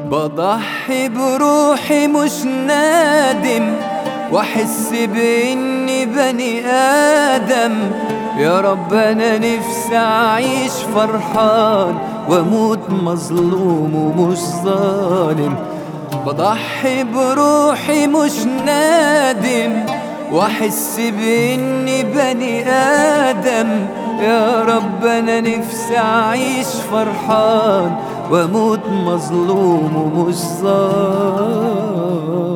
بضحي بروحي مش نادم، واحس باني بني ادم. يا رب انا نفسي اعيش فرحان واموت مظلوم ومش ظالم. بضحي بروحي مش نادم، واحس باني بني ادم. يا رب انا نفسي اعيش فرحان واموت مظلوم ومش ظالم.